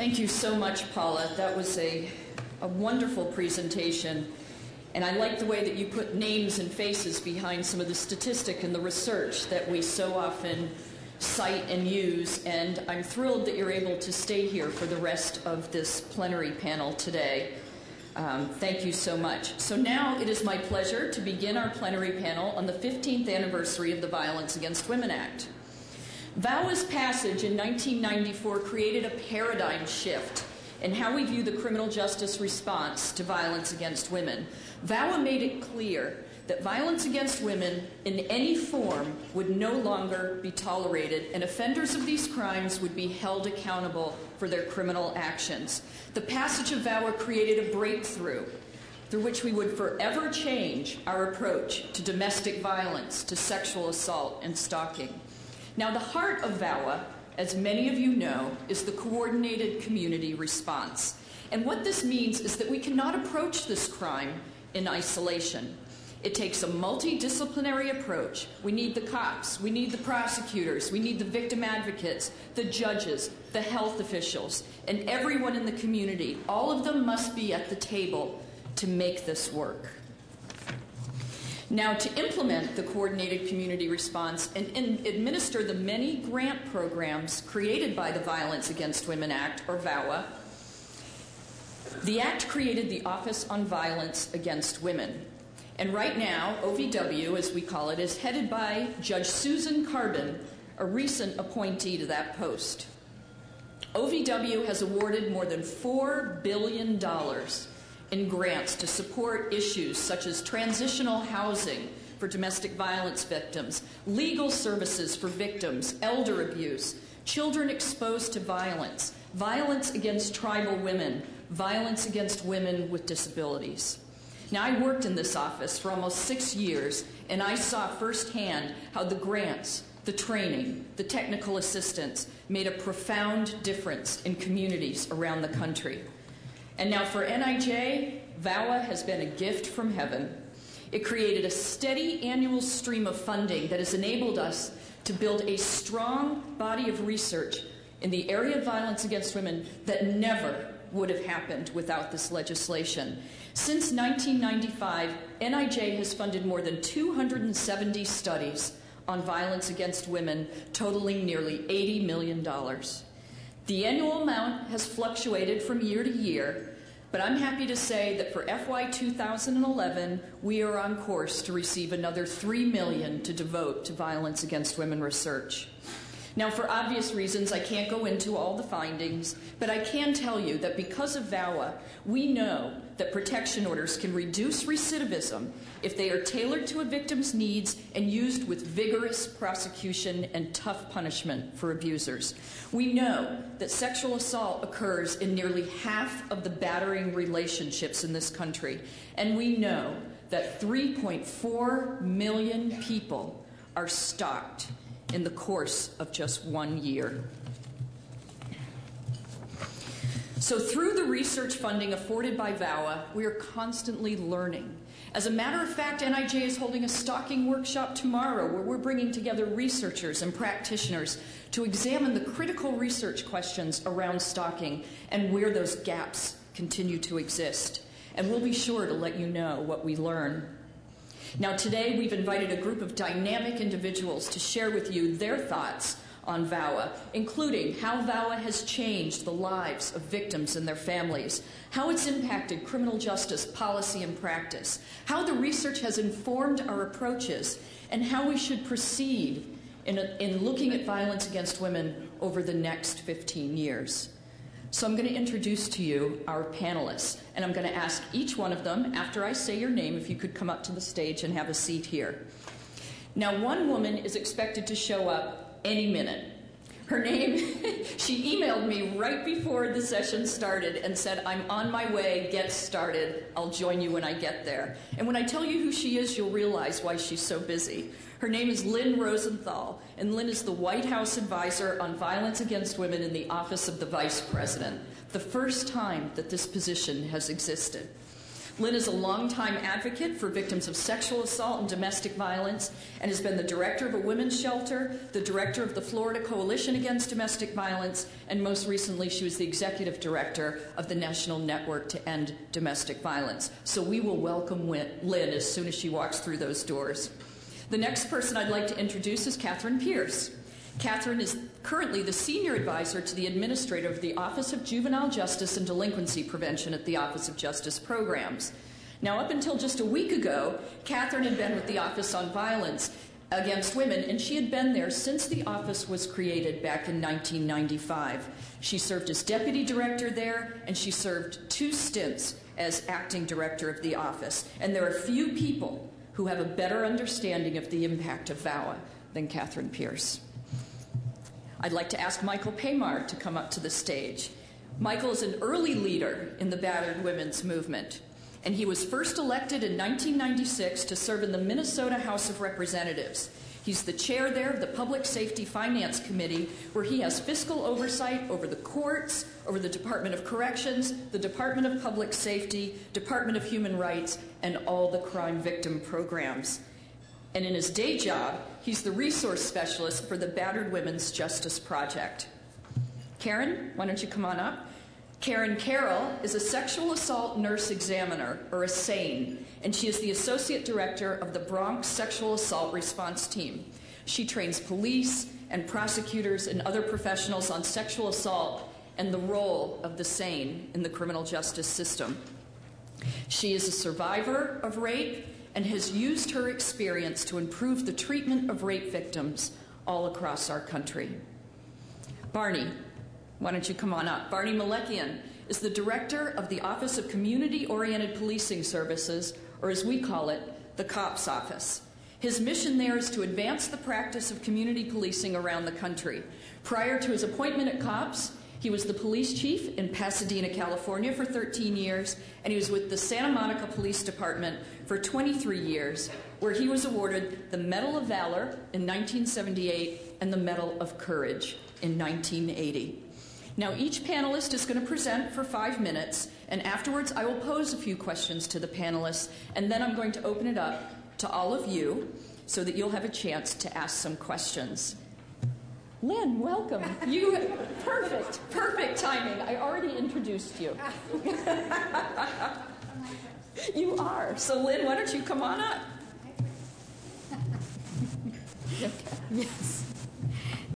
Thank you so much, Paula. That was a wonderful presentation. And I like the way that you put names and faces behind some of the statistic and the research that we so often cite and use. And I'm thrilled that you're able to stay here for the rest of this plenary panel today. Thank you so much. So now it is my pleasure to begin our plenary panel on the 15th anniversary of the Violence Against Women Act. VAWA's passage in 1994 created a paradigm shift in how we view the criminal justice response to violence against women. VAWA made it clear that violence against women in any form would no longer be tolerated, and offenders of these crimes would be held accountable for their criminal actions. The passage of VAWA created a breakthrough through which we would forever change our approach to domestic violence, to sexual assault, and stalking. Now, the heart of VAWA, as many of you know, is the coordinated community response. And what this means is that we cannot approach this crime in isolation. It takes a multidisciplinary approach. We need the cops, we need the prosecutors, we need the victim advocates, the judges, the health officials, and everyone in the community. All of them must be at the table to make this work. Now, to implement the coordinated community response and administer the many grant programs created by the Violence Against Women Act, or VAWA, the Act created the Office on Violence Against Women. And right now, OVW, as we call it, is headed by Judge Susan Carbon, a recent appointee to that post. OVW has awarded more than $4 billion in grants to support issues such as transitional housing for domestic violence victims, legal services for victims, elder abuse, children exposed to violence, violence against tribal women, violence against women with disabilities. Now, I worked in this office for almost 6 years, and I saw firsthand how the grants, the training, the technical assistance made a profound difference in communities around the country. And now for NIJ, VAWA has been a gift from heaven. It created a steady annual stream of funding that has enabled us to build a strong body of research in the area of violence against women that never would have happened without this legislation. Since 1995, NIJ has funded more than 270 studies on violence against women, totaling nearly $80 million. The annual amount has fluctuated from year to year, but I'm happy to say that for FY 2011, we are on course to receive another $3 million to devote to violence against women research. Now, for obvious reasons, I can't go into all the findings, but I can tell you that because of VAWA, we know that protection orders can reduce recidivism if they are tailored to a victim's needs and used with vigorous prosecution and tough punishment for abusers. We know that sexual assault occurs in nearly half of the battering relationships in this country, and we know that 3.4 million people are stalked in the course of just 1 year. So through the research funding afforded by VAWA, we are constantly learning. As a matter of fact, NIJ is holding a stalking workshop tomorrow where we're bringing together researchers and practitioners to examine the critical research questions around stalking and where those gaps continue to exist. And we'll be sure to let you know what we learn. Now, today we've invited a group of dynamic individuals to share with you their thoughts on VAWA, including how VAWA has changed the lives of victims and their families, how it's impacted criminal justice policy and practice, how the research has informed our approaches, and how we should proceed in looking at violence against women over the next 15 years. So I'm going to introduce to you our panelists, and I'm going to ask each one of them, after I say your name, if you could come up to the stage and have a seat here. Now, one woman is expected to show up any minute. Her name, she emailed me right before the session started and said, "I'm on my way, get started. I'll join you when I get there." And when I tell you who she is, you'll realize why she's so busy. Her name is Lynn Rosenthal, and Lynn is the White House advisor on violence against women in the Office of the Vice President, the first time that this position has existed. Lynn is a longtime advocate for victims of sexual assault and domestic violence and has been the director of a women's shelter, the director of the Florida Coalition Against Domestic Violence, and most recently she was the executive director of the National Network to End Domestic Violence. So we will welcome Lynn as soon as she walks through those doors. The next person I'd like to introduce is Catherine Pierce. Catherine is currently the senior advisor to the administrator of the Office of Juvenile Justice and Delinquency Prevention at the Office of Justice Programs. Now, up until just a week ago, Catherine had been with the Office on Violence Against Women, and she had been there since the office was created back in 1995. She served as deputy director there, and she served 2 stints as acting director of the office. And there are few people who have a better understanding of the impact of VAWA than Catherine Pierce. I'd like to ask Michael Paymar to come up to the stage. Michael is an early leader in the battered women's movement, and he was first elected in 1996 to serve in the Minnesota House of Representatives. He's the chair there of the Public Safety Finance Committee, where he has fiscal oversight over the courts, over the Department of Corrections, the Department of Public Safety, Department of Human Rights, and all the crime victim programs. And in his day job, he's the resource specialist for the Battered Women's Justice Project. Karen, why don't you come on up? Karen Carroll is a sexual assault nurse examiner, or a SANE, and she is the associate director of the Bronx Sexual Assault Response Team. She trains police and prosecutors and other professionals on sexual assault and the role of the SANE in the criminal justice system. She is a survivor of rape and has used her experience to improve the treatment of rape victims all across our country. Barney, why don't you come on up? Barney Malekian is the director of the Office of Community-Oriented Policing Services, or as we call it, the COPS Office. His mission there is to advance the practice of community policing around the country. Prior to his appointment at COPS, he was the police chief in Pasadena, California for 13 years, and he was with the Santa Monica Police Department for 23 years, where he was awarded the Medal of Valor in 1978 and the Medal of Courage in 1980. Now, each panelist is going to present for 5 minutes, and afterwards I will pose a few questions to the panelists, and then I'm going to open it up to all of you so that you'll have a chance to ask some questions. Lynn, welcome. Perfect timing. I already introduced you. You are. So Lynn, why don't you come on up? Okay. Yes.